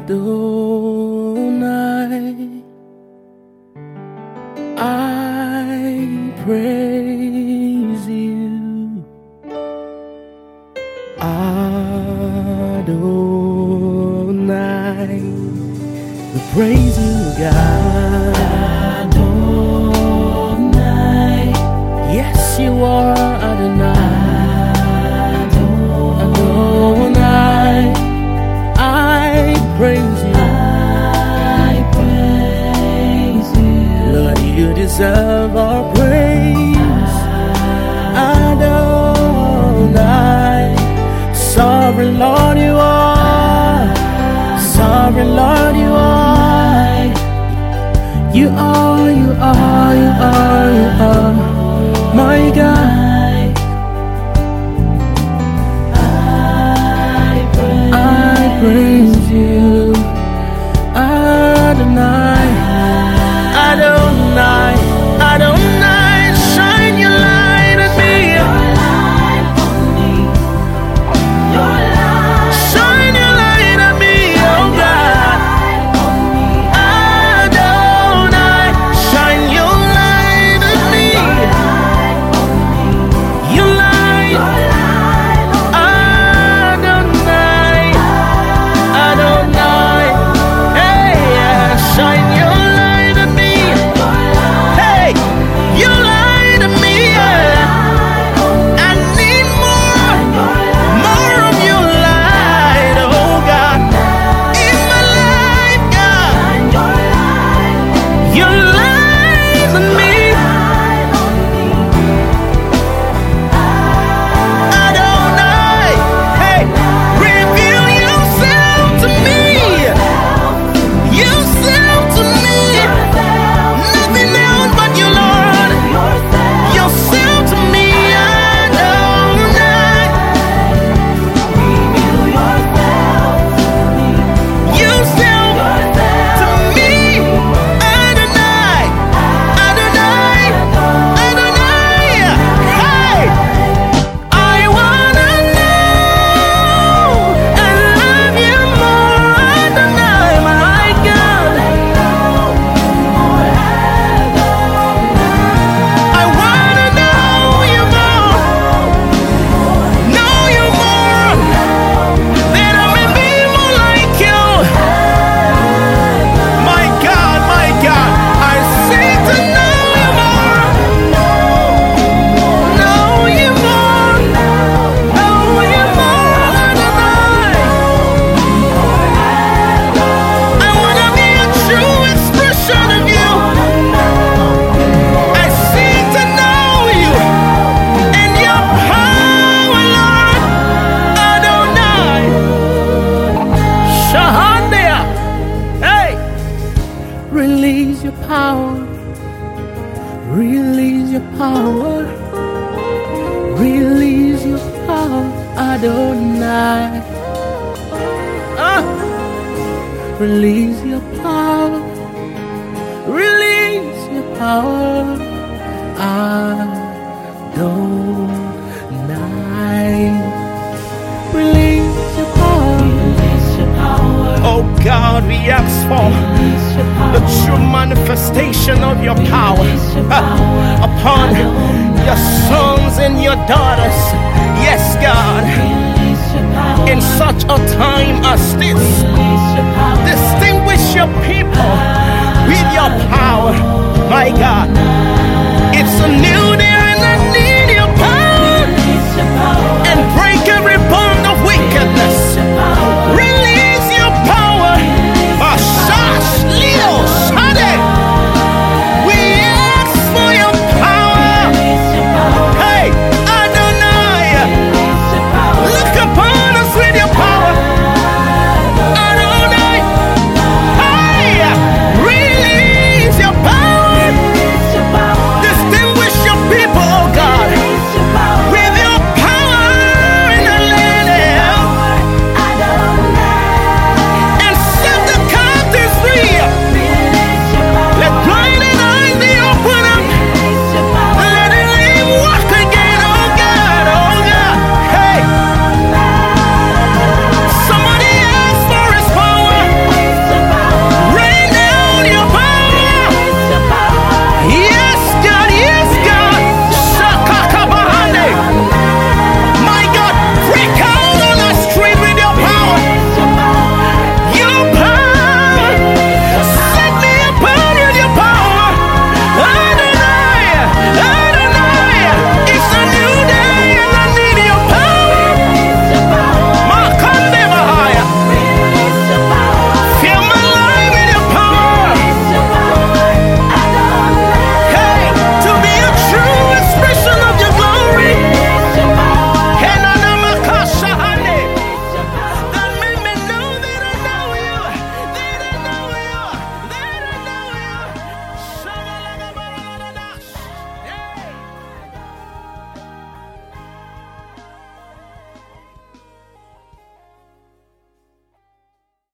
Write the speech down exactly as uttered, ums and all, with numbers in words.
Adonai, I praise you. Adonai, we praise you, God. Adonai, yes, you are Adonai. Adonai, I praise you. I praise you. Lord, you deserve our praise. Adonai, sovereign Lord, you are. Sovereign Lord, you are. You are, you are, you are, you are. My God, I praise you. Adonai, Adonai, Adonai, shine your light on me. Shine your light on me, oh God. Adonai, shine your light on me. Your light, Adonai, Adonai, hey, yeah, shine your light on me. Hey, your light on me, yeah. I need more, more of your light, oh God, in my life, God. Your light on me, Adonai, hey, reveal yourself to me, yourself to me, nothing else but you, Lord, yourself to me, Adonai, yourself to me, Adonai, Adonai, Adonai, hey, I wanna know and love you more, Adonai, my God. I wanna know you more, know you more, that I may be more like you. My God, my God, I seek to know you more, know you more, know you more, Adonai. I wanna be a true expression of you. I seek to know you and your power, Lord. Adonai, Shahandia, hey, release your power, release your power, release your power, Adonai. Ah, release your power, release your power, Adonai. Release your power. Oh God, we ask for the true manifestation of your power uh, upon your sons and your daughters. Yes, God, in such a time as this, distinguish your people with your power, my God.